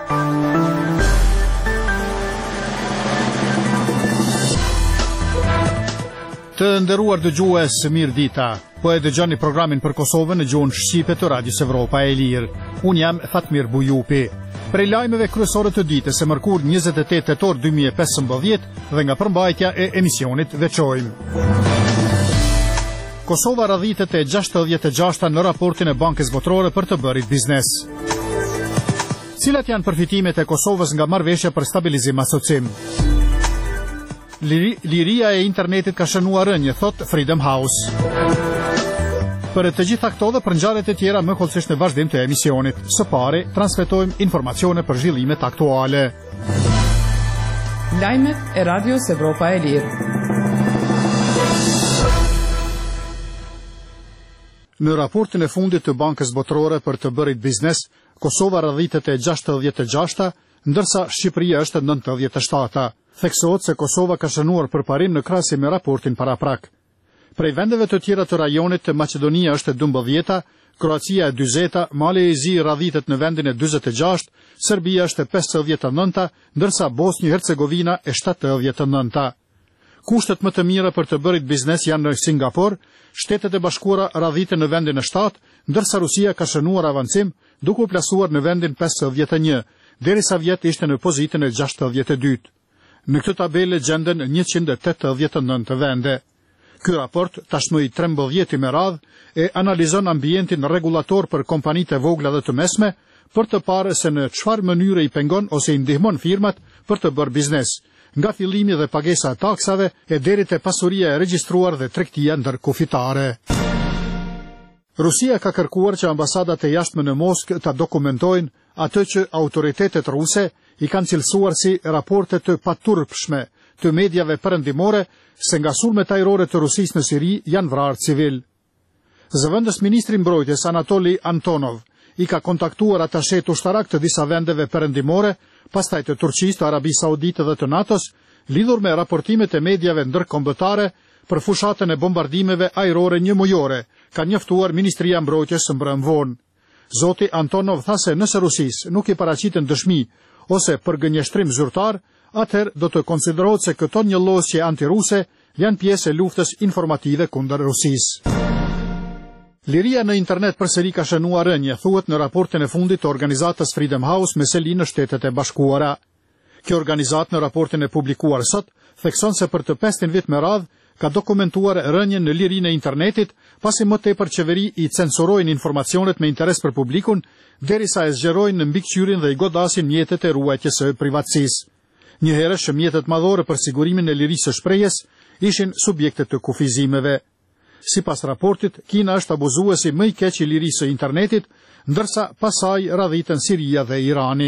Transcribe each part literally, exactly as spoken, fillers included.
Të nderuar dëgjues, mirë dita. Po e dëgjoni programin për Kosovën në gjuhën shqipe të Radios Evropa e Lirë. Unë jam Fatmir Bujupi. Prej lajmeve kryesore të ditës së mërkur njëzet e tetë tetor dy mijë e pesëmbëdhjetë dhe nga përmbajtja e emisionit veçojmë. Kosova radhitet e gjashtëdhjetë e gjashta në raportin e Bankës Botërore për të bërit biznes. Cilat janë përfitimet e Kosovës nga marrëveshja për stabilizim asocim? Liri, liria e internetit ka shënuar rënje, thot Freedom House. Për të gjitha këto dhe për ngjarjet e tjera më hollësisht në vazhdim të emisionit. Së pari, transmetojmë informacione për zhvillimet aktuale. Lajmet e Radios Evropa e Lirë. Në raportin e fundit të Bankës Botërore për të bërit biznes, Kosova radhitet e gjashtëdhjetë e gjashta, ndërsa Shqipëria është nëntëdhjetë e shtatë. Theksohet se Kosova ka shënuar përparim në krahasim me raportin paraprak. Prej vendeve të tjera të rajonit, Maqedonia është e dymbëdhjeta, Kroacia e dyzeta, Malezi radhitet në vendin e dyzet e gjashtë, Serbia është e pesëdhjetë e nënta, ndërsa Bosnjë-Hercegovina e shtatëdhjetë e nënta. Kushtet më të mira për të bërit biznes janë në Singapur, Shtetet e Bashkuara radhiten në vendin e shtatë, ndërsa Rusia ka shënuar avancim duke u plasuar në vendin pesëdhjetë e një, derisa vjet ishte në pozitën e gjashtëdhjetë e dytë. Në këtë tabele gjenden njëqind e tetëdhjetë e nëntë vende. Ky raport, tashmë i trembëdhjeti me radhë, e analizon ambientin rregullator për kompanitë e vogla dhe të mesme, për të parë se në çfarë mënyre i pengon ose i ndihmon firmat për të bërë biznes, nga fillimi dhe pagesa e taksave e deri te pasuria e regjistruar dhe tregtia ndërkufitare. Rusia ka kërkuar që ambasadat e jashtme në Moskë ta dokumentojnë atë që autoritetet ruse i kanë cilësuar si raporte të paturpshme të medjave perëndimore se nga sulmet ajrore të Rusisë në Siri janë vrarë civil. Zëvendës ministri mbrojtjes Anatoli Antonov i ka kontaktuar atashet ushtarak të disa vendeve perëndimore, pastaj të Turqisë, të Arabisë Saudite dhe të NATO-s, lidhur me raportimet e medjave ndërkombëtare për fushatën e bombardimeve ajrore njëmujore, ka njoftuar Ministria e Mbrojtjes së mbrëmë vonë. Zoti Antonov tha se nëse Rusisë nuk i paraqiten dëshmi ose për gënjeshtrim zyrtar, atëherë do të konsiderohet se këto njëllosje antiruse janë pjesë e luftës informative kundër Rusisë. Liria në internet përsëri ka shënuar rënje, thuhet në raportin e fundit të organizatës Freedom House me seli në Shtetet e Bashkuara. Kjo organizatë në raportin e publikuar sot thekson se për të pestin vit me radhë ka dokumentuar rënjen në lirinë e internetit, pasi më tepër qeveri i censurojnë informacionet me interes për publikun, derisa e zgjerojnë në mbikëqyrjen dhe i godasin mjetet e ruajtjes së privatësisë. Njëherësh mjetet madhore për sigurimin e lirisë së shprehjes ishin subjekte të kufizimeve. Sipas raportit, Kina është abuzuesi më i keq i lirisë së internetit, ndërsa pasaj radhiten Siria dhe Irani.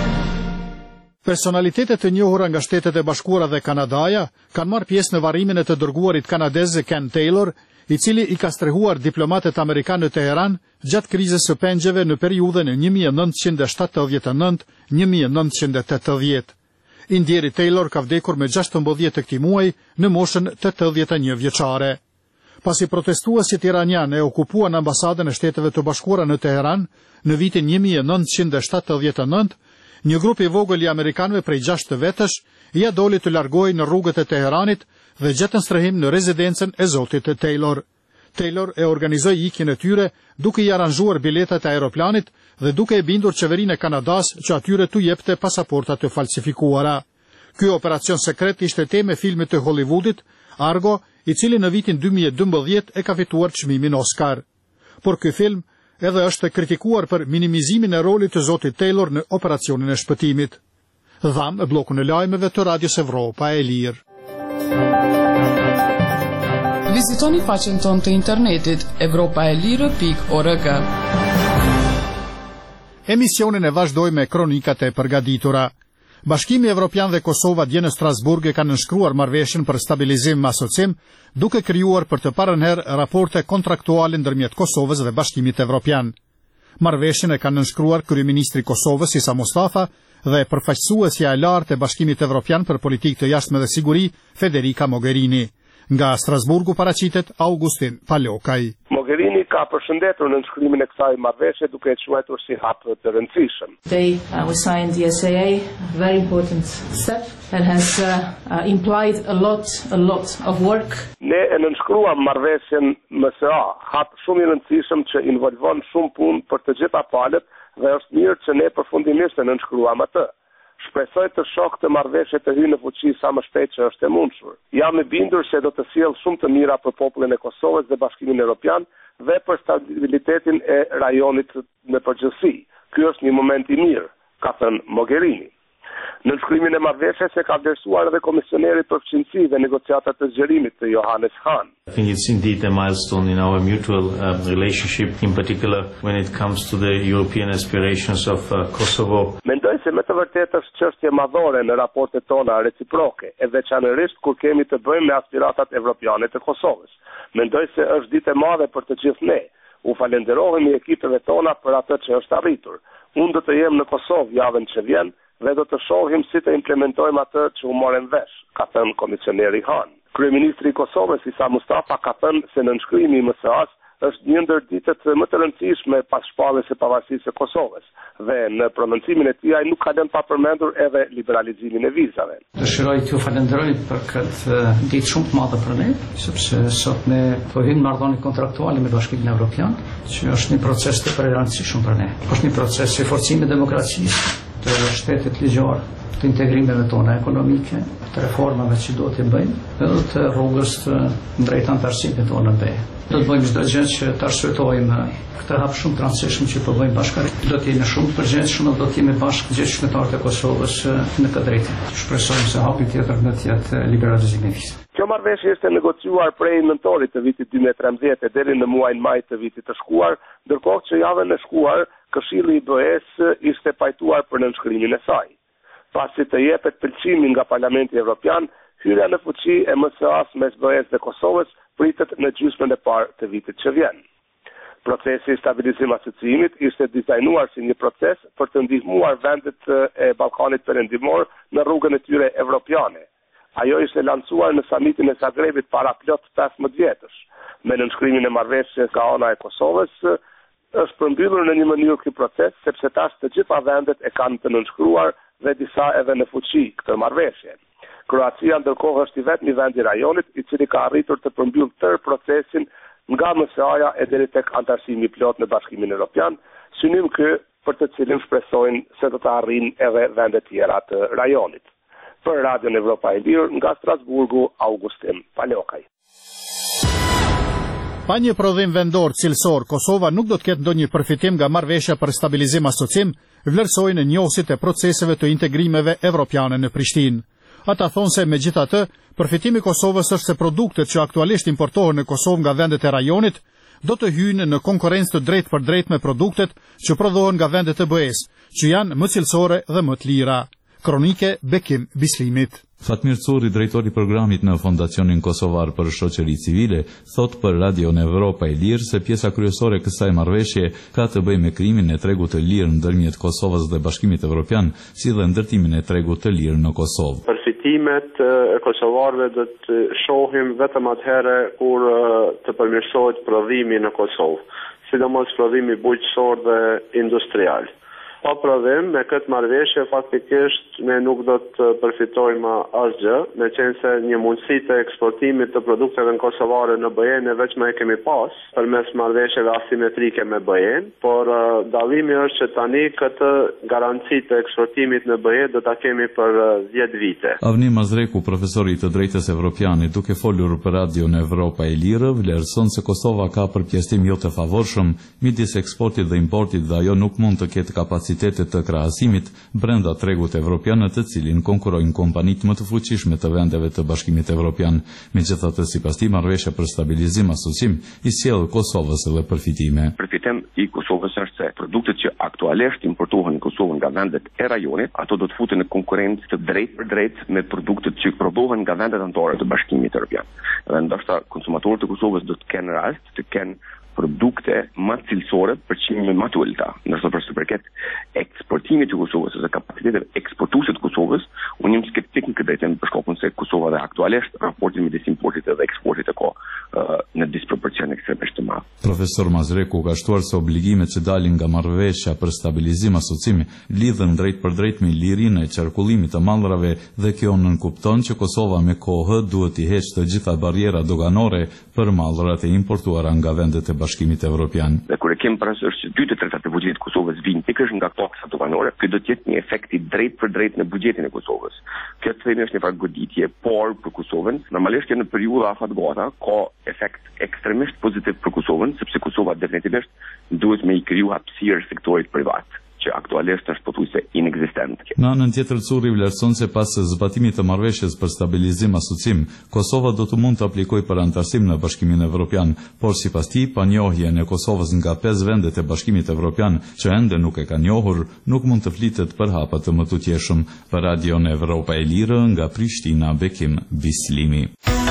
Personalitetet të njohura nga Shtetet e Bashkuara dhe Kanadaja kanë marrë pjesë në varrimin e të dërguarit kanadez Ken Taylor, i cili i ka strehuar diplomatët amerikanë në Teheran gjatë krizës së pengjeve në periudhën e një mijë e nëntëqind e shtatëdhjetë e nëntë - një mijë e nëntëqind e tetëdhjetë. Indjeri Taylor ka vdekur me gjashtëmbëdhjetë të këtij muaji në moshën tetëdhjetë e një vjeçare. Pasi protestuesit iranian e okupuan ambasadën e Shteteve të Bashkuara në Teheran në vitin një mijë e nëntëqind e shtatëdhjetë e nëntë, një grup i vogël i amerikanëve prej gjashtë vetësh ia doli të largohej në rrugët e Teheranit dhe gjetën strehim në rezidencën e zotit Taylor. Taylor e organizoi ikjen e tyre duke i aranxhuar biletat e aeroplanit dhe duke e bindur qeverinë e Kanadas që atyre t'u jepte pasaporta të falsifikuara. Ky operacion sekret ishte temë e filmit të Hollywoodit Argo, i cili në vitin dy mijë e dymbëdhjetë e ka fituar çmimin Oscar. Por ky film edhe është kritikuar për minimizimin e rolit të zotit Taylor në operacionin e shpëtimit. Dham e blokun e lajmeve të Radios Evropa e Lirë. Vizitoni faqen tonë të internetit evropaelire pikë org. Emisionin e vazhdoj me kronikat e përgatitura. Bashkimi Evropian dhe Kosova dje në Strasburg e kanë nënshkruar marrëveshjen për stabilizim me asocim, duke krijuar për të parën herë raporte kontraktuale ndërmjet Kosovës dhe Bashkimit Evropian. Marrëveshjen e kanë nënshkruar kryeministri i Kosovës Isa Mustafa dhe përfaqësuesja e lartë e Bashkimit Evropian për politikë të jashtme dhe siguri Federica Mogherini. Nga Strasburgu paraqitet Augustin Palokaj. Mogherini ka përshëndetur në nënshkrimin e kësaj marrëveshje duke e quajtur si hap të rëndësishëm. Today uh, we signed the S A A, a very important step that has uh, uh, implied a lot, a lot of work. Ne e nënshkruam marrëveshjen M S A, hap shumë i rëndësishëm që involvon shumë punë për të gjitha palët dhe është mirë që ne përfundimisht e nënshkruam atë. Shpresoj të shoh të marrëveshje të hyjë në fuqi sa më shpejt që është e mundshur. Jam i bindur se do të sjellë shumë të mira për popullin e Kosovës dhe Bashkimin Evropian dhe për stabilitetin e rajonit në përgjithësi. Ky është një moment i mirë, ka thënë Mogherini. Në nënshkrimin e marrëveshjes se ka vlerësuar edhe komisioneri për fqinësi dhe negociatat të zgjerimit të Johannes Hahn. I think it's indeed a milestone in our mutual uh, relationship, in particular when it comes to the European aspirations of uh, Kosovo. Mendoj se me të vërtetë është çështje madhore në raportet tona reciproke, e veçanërisht kur kemi të bëjmë me aspiratat evropiane të Kosovës. Mendoj se është ditë e madhe për të gjithë ne. U falenderohemi ekipeve tona për atë që është arritur. Unë do të jem në Kosovë javën që vjen dhe do të shohim si të implementojmë atë që u morën vesh, ka thënë komisioneri Hahn. Kryeministri i Kosovës Isa Mustafa ka thënë se nënshkrimi i M S A-s është një ndër ditët më të rëndësishme pas shpalljes së pavarësisë së Kosovës dhe në prononcimin e tij ai nuk ka lënë pa përmendur edhe liberalizimin e vizave. Dëshiroj t'ju falenderoj për këtë ditë shumë të madhe për ne, sepse sot ne po hyjmë në marrëdhënie kontraktuale me Bashkimin Evropian, që është një proces të rëndësishëm për ne. Është një proces i forcimit të demokracisë, të shtetit ligjor, të integrimeve tona ekonomike, të reformave që do të bëjmë, dhe të rrugës të drejt antarësimit tonë në be. Do të bëjmë çdo gjë që të arsytojmë këtë hap shumë të rëndësishëm që po bëjmë bashkërisht. Do të jemi shumë të përgjegjshëm, do të jemi bashkë gjithë qytetarët e Kosovës në këtë drejtim. Shpresojmë se hapi tjetër do të jetë liberalizimi i vizave. Kjo marrëveshje ishte negociuar prej nëntorit të vitit dy mijë e trembëdhjetë deri në muajin maj të vitit të shkuar, ndërkohë që javën e shkuar Këshilli i B E-s ishte pajtuar për nënshkrimin e saj. Pasi të jepet pëlqimi nga Parlamenti Evropian, hyrja në fuqi e M S A-s mes B E-s dhe Kosovës pritet në gjysmën e parë të vitit që vjen. Procesi i stabilizim asociimit ishte dizajnuar si një proces për të ndihmuar vendet e Ballkanit Perëndimor në rrugën e tyre evropiane. Ajo ishte lancuar në samitin e Zagrebit para plot pesëmbëdhjetë vjetësh. Me nënshkrimin e marrëveshjes nga ana e Kosovës, është përmbyllur në një mënyrë ky proces, sepse tash të gjitha vendet e kanë të nënshkruar dhe disa edhe në fuqi këtë marrëveshje. Kroacia ndërkohë është i vetmi vend i rajonit i cili ka arritur të përmbyllë tërë procesin nga M S A-ja e deri tek antarësimi plot në Bashkimin Evropian, synim ky për të cilin shpresojnë se do të arrijnë edhe vendet tjera të rajonit. Për Radion Evropa e Lirë, nga Strasburgu, Augustin Palokaj. Pa një prodhim vendor cilësor, Kosova nuk do të ketë ndonjë përfitim nga marrëveshja për stabilizim asocim, vlerësojnë njohësit e proceseve të integrimeve evropiane në Prishtinë. Ata thonë se megjithatë, përfitimi i Kosovës është se produktet që aktualisht importohen në Kosovë nga vendet e rajonit do të hyjnë në konkurrencë të drejtë për drejtë me produktet që prodhohen nga vendet e B E-s, që janë më cilësore dhe më të lira. Kronike Bekim Bislimit. Fatmir Curri, drejtori i programit në Fondacionin Kosovar për Shoqëri Civile, thot për Radion Evropa e Lirë se pjesa kryesore e kësaj marrëveshje ka të bëjë me krijimin e tregut të lirë ndërmjet Kosovës dhe Bashkimit Evropian, si dhe ndërtimin e tregut të lirë në Kosovë. Përfitimet e kosovarëve do të shohim vetëm atëherë kur të përmirësohet prodhimi në Kosovë, sidomos prodhimi bujqësor dhe industrial. Pa prodhim, me këtë marrëveshje faktikisht ne nuk do të përfitojmë asgjë, me qenë se një mundësi të eksportimit të produkteve në kosovare në B E ne veç më e kemi pas, përmes marrëveshjeve asimetrike me B E-n, por uh, dallimi është që tani këtë garanci të eksportimit në B E do ta kemi për dhjetë vite. Avni Mazreku, profesori i të drejtës evropiane, duke folur për Radion Evropa e Lirë, vlerëson se Kosova ka përpjestim jo të favorshëm midis eksportit dhe importit dhe ajo nuk mund të ketë kapacitet të krahasimit brenda tregut evropian në të cilin konkurrojnë kompanitë më të fuqishme të vendeve të Bashkimit Evropian. Megjithatë, sipas tij, marrëveshja për stabilizim asocim i sjell Kosovës edhe përfitime. Përfitim i Kosovës është se produktet që aktualisht importohen në Kosovë nga vendet e rajonit, ato do të futen në konkurrencë të drejtë për drejtë me produktet që prodhohen nga vendet anëtare të Bashkimit Evropian. Dhe ndoshta konsumatorët e Kosovës do të kenë rast të kenë produkte më cilësore për çmime më të ulta. Ndërsa për të përket eksportimit të Kosovës ose kapacitetet eksportuese të Kosovës, unë jam skeptik në këtë drejtim për shkakun thonë se Kosova dhe aktualisht raportin midis importit dhe eksportit e ka uh, në disproporcion ekstremisht të madh. Profesor Mazreku ka shtuar se obligimet që dalin nga marrëveshja për stabilizim asocimi lidhen drejt për drejt me lirinë e qarkullimit të mallrave dhe kjo nënkupton që Kosova me kohë duhet i heqë të gjitha barrierat doganore për mallrat e importuara nga vendet e Bashkimit Evropian. Dhe kur e kemi parasysh që dy të tretat e buxhetit të Kosovës vijnë pikërisht nga taksat doganore, ky do të jetë një efekt i drejt për drejt në buxhetin e Kosovës. Kjo të themi është një farë goditje por për Kosovën. Normalisht që në periudha afatgata ka efekt ekstremisht pozitiv për Kosovën, sepse Kosova definitivisht duhet me i kriju hapësirë sektorit privat, që aktualisht është pothuajse inekzistent. Në anën tjetër, Curri vlerëson se pas zbatimit të marrëveshjes për stabilizim asocim, Kosova do të mund të aplikojë për antarësim në Bashkimin Evropian, por sipas tij, panjohjen e Kosovës nga pesë vendet e Bashkimit Evropian që ende nuk e kanë njohur, nuk mund të flitet për hapa të mëtutjeshëm. Për Radion Evropa e Lirë nga Prishtina, Bekim Bislimi.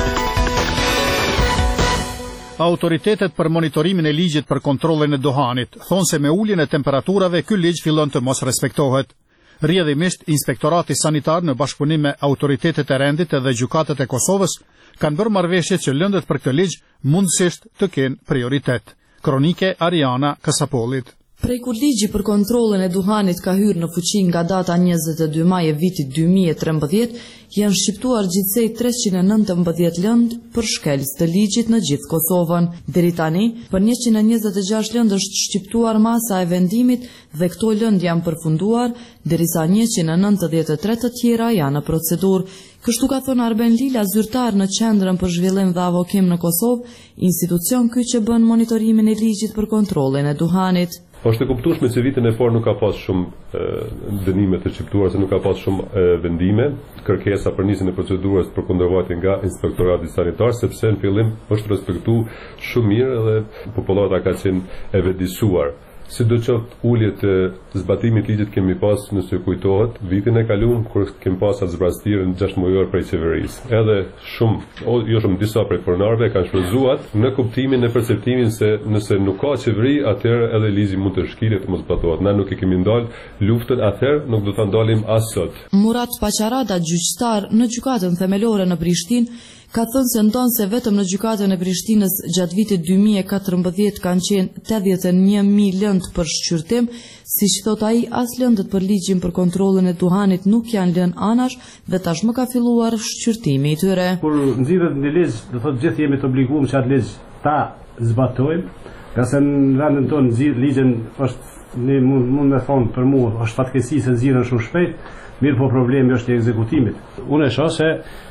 Autoritetet për monitorimin e ligjit për kontrollin e duhanit thonë se me uljen e temperaturave ky ligj fillon të mos respektohet. Rrjedhimisht, Inspektorati Sanitar në bashkëpunim me autoritetet e rendit dhe gjykatat e Kosovës kanë bërë marrëveshje që lëndët për këtë ligj mundësisht të kenë prioritet. Kronike Ariana Kasapolit. Prej kur ligji për kontrollin e duhanit ka hyrë në fuqi nga data njëzet e dy maj e vitit dy mijë e trembëdhjetë, janë shqiptuar gjithsej treqind e nëntëmbëdhjetë lëndë për shkelës të ligjit në gjithë Kosovën. Deri tani, për njëqind e njëzet e gjashtë lëndë është shqiptuar masa e vendimit dhe këto lëndë janë përfunduar, derisa njëqind e nëntëdhjetë e tre të tjera janë në procedurë. Kështu ka thënë Arben Lila, zyrtar në Qendrën për Zhvillim dhe Avokim në Kosovë, institucion ky që bën monitorimin e ligjit për kontrollin e duhanit. Është e kuptueshme që vitin e parë nuk ka pas shumë dënime të shqiptuara, se nuk ka pas shumë e, vendime, kërkesa për nisjen e procedurës për kundërvajtje nga Inspektorati Sanitar, sepse në fillim është respektuar shumë mirë dhe popullata ka qenë e vetëdijsuar. Sidoqoftë uljet e zbatimit ligjit kemi pas, nëse kujtohet, vitin e kaluar kur kemi pas atë zbrastirën gjashtë mujor prej qeverisë. Edhe shumë, o, jo shumë disa prej pronarëve kanë shfrytzuar në kuptimin e perceptimin se nëse nuk ka qeveri, atëherë edhe ligji mund të shkilet të mos zbatohet. Na nuk e kemi ndal luftën, atëherë nuk do ta ndalim as sot. Murat Paqarada, gjyqtar në gjykatën themelore në Prishtinë, ka thënë se ndonë se vetëm në gjykatën e Prishtinës gjatë vitit dy mijë e katërmbëdhjetë kanë qenë tetëdhjetë e një mijë lëndë për shqyrtim, si që thot ai, as lëndët për ligjin për kontrollin e duhanit nuk janë lënë anash dhe tashmë ka filluar shqyrtimi i tyre. Kur nxirret një ligj, do thotë gjithë jemi të obliguar që atë ligj ta zbatojmë, ka se në vendin tonë nxirr ligjin është ne mund mund të thonë për mua është fatkeqësi se nxirren shumë shpejt, mirë po problemi është i ekzekutimit. Unë e shoh se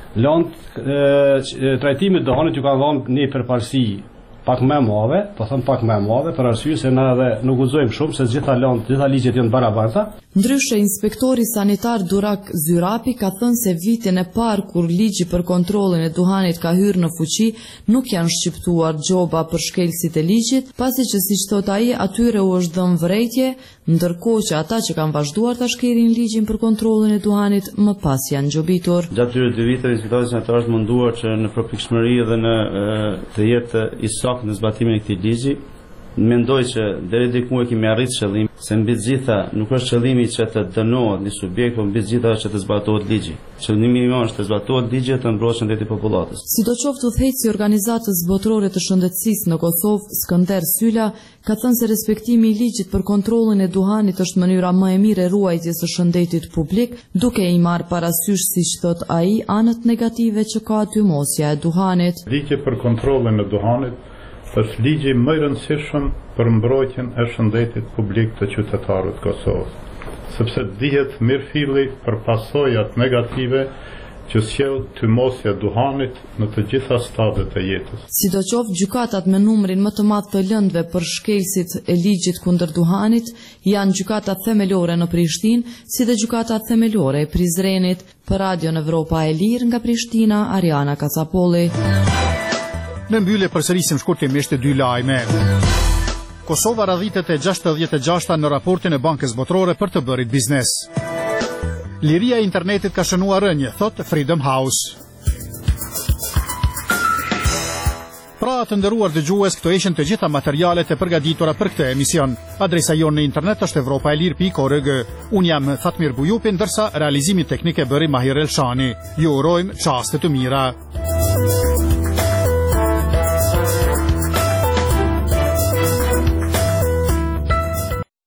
lëndë trajtimit duhanit ju ka dhënë një përparësi pak më e madhe, po them pak më e madhe, për arsye se na edhe nuk guxojmë shumë se gjitha lëndë, gjitha ligjet janë barabarta. Ndryshe, inspektori sanitar Durak Zyrapi ka thënë se vitin e parë kur ligji për kontrollin e duhanit ka hyrë në fuqi, nuk janë shqiptuar gjoba për shkelësit e ligjit, pasi që siç thot ai, atyre u është dhënë vërejtje, ndërkohë që ata që kanë vazhduar ta shkelin ligjin për kontrollin e duhanit më pas janë gjobitur. Gjatë këtyre dy viteve, inspektori sanitar është munduar që në përpikshmëri dhe në të jetë i saktë në zbatimin e këtij ligji. Mendoj që deri diku e kemi arritur qëllimin, se mbi të gjitha nuk është qëllimi që të dënohet një subjekt, por mbi të gjitha që të zbatohet ligji. Qëllimi im është të zbatohet ligji të mbrohet shëndeti i popullatës. Sidoqoftë, udhëheqësi i Organizatës Botërore të Shëndetësisë në Kosovë, Skënder Syla, ka thënë se respektimi i ligjit për kontrollin e duhanit është mënyra më e mirë e ruajtjes së shëndetit publik, duke i marrë parasysh, siç thot ai, anët negative që ka atymosja e duhanit. Ligji për kontrollin e duhanit është ligji më i rëndësishëm për mbrojtjen e shëndetit publik të qytetarëve të Kosovës, sepse dihet mirëfilli për pasojat negative që sjell tymosja e duhanit në të gjitha stadet e jetës. Sidoqoftë, gjykatat me numrin më të madh të lëndëve për shkelësit e ligjit kundër duhanit janë gjykatat themelore në Prishtinë, si dhe gjykatat themelore e Prizrenit. Për Radion Evropa e Lirë nga Prishtina, Ariana Kasapolli. Në mbyllje përsërisim shkurtimisht dy lajme. Kosova radhitet e gjashtëdhjetë e gjashta në raportin e Bankës Botërore për të bërit biznes. Liria e internetit ka shënuar rënje, thot Freedom House. Pra të nderuar dëgjues, këto ishin të gjitha materialet e përgatitura për këtë emision. Adresa jonë në internet është evropaelir pikë org. Unë jam Fatmir Bujupi, ndërsa realizimi teknik e bëri Mahir Elshani. Ju urojmë çaste të mira.